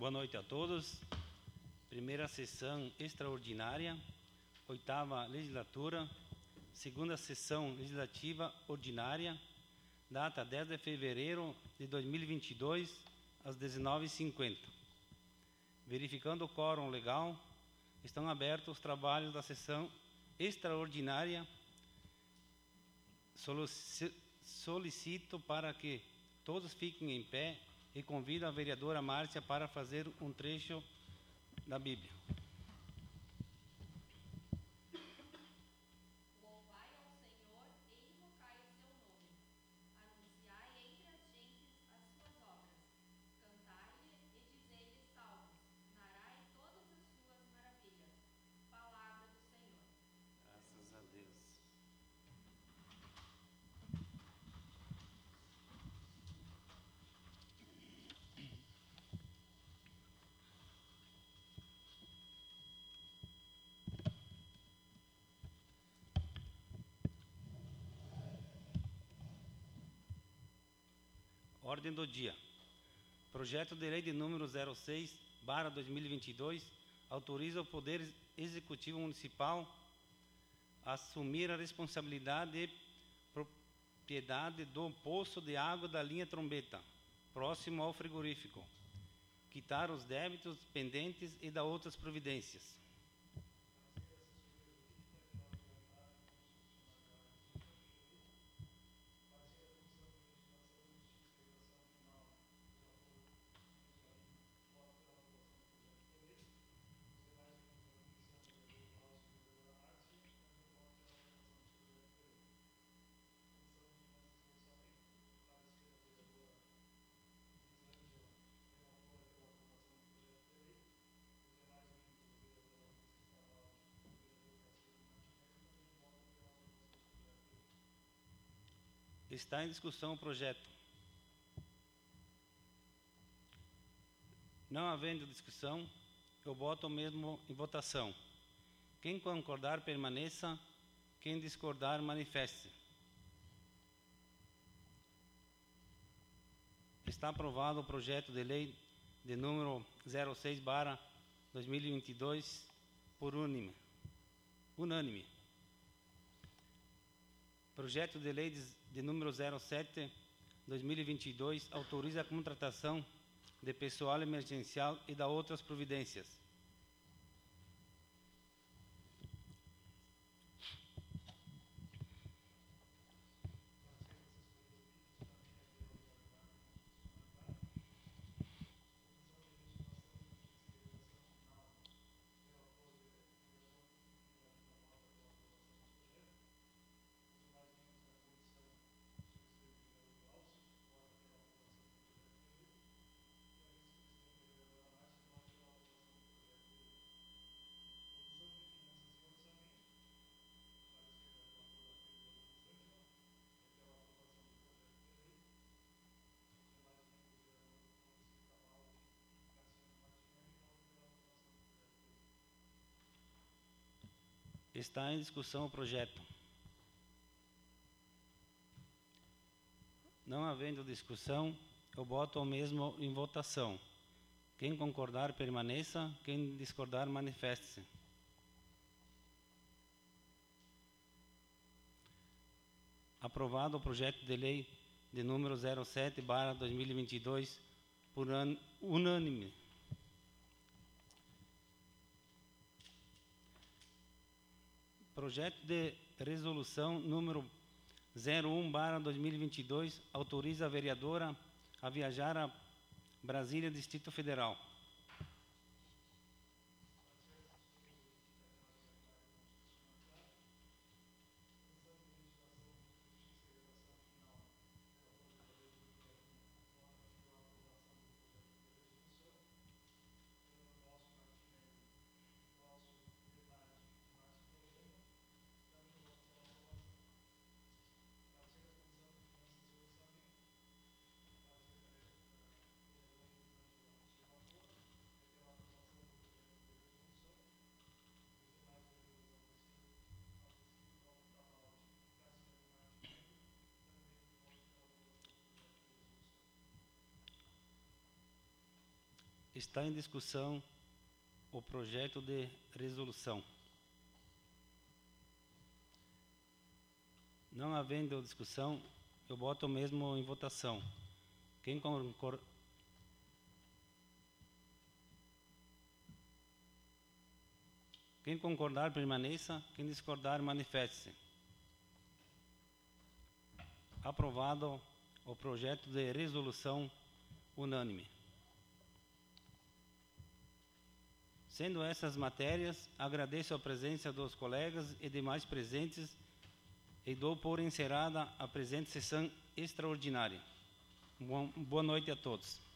Boa noite a todos. Primeira sessão extraordinária, 8ª legislatura, segunda sessão legislativa ordinária, data 10 de fevereiro de 2022, às 19h50. Verificando o quórum legal, estão abertos os trabalhos da sessão extraordinária. Solicito para que todos fiquem em pé e convido a vereadora Márcia para fazer um trecho da Bíblia. Louvai ao Senhor e invocai o seu nome. Anunciai entre as gentes as suas obras. Cantai-lhe e dizei-lhe salmos. Narai todas as suas maravilhas. Palavra do Senhor. Graças a Deus. Ordem do dia. Projeto de lei de número 06/2022 autoriza o Poder Executivo Municipal a assumir a responsabilidade de propriedade do poço de água da linha Trombeta, próximo ao frigorífico, quitar os débitos pendentes e dar outras providências. Está em discussão o projeto. Não havendo discussão, eu boto mesmo em votação. Quem concordar, permaneça. Quem discordar, manifeste. Está aprovado o projeto de lei de número 06/2022 por unânime. Projeto de lei de número 07/2022 autoriza a contratação de pessoal emergencial e da outras providências. Está em discussão o projeto. Não havendo discussão, eu boto o mesmo em votação. Quem concordar, permaneça. Quem discordar, manifeste-se. Aprovado o projeto de lei de número 07/2022 por unânime. Projeto de resolução número 01/2022 autoriza a vereadora a viajar a Brasília, Distrito Federal. está em discussão o projeto de resolução. Não havendo discussão, eu boto mesmo em votação. Quem concordar, permaneça. Quem discordar, manifeste-se. Aprovado o projeto de resolução unânime. Sendo essas matérias, agradeço a presença dos colegas e demais presentes e dou por encerrada a presente sessão extraordinária. Boa noite a todos.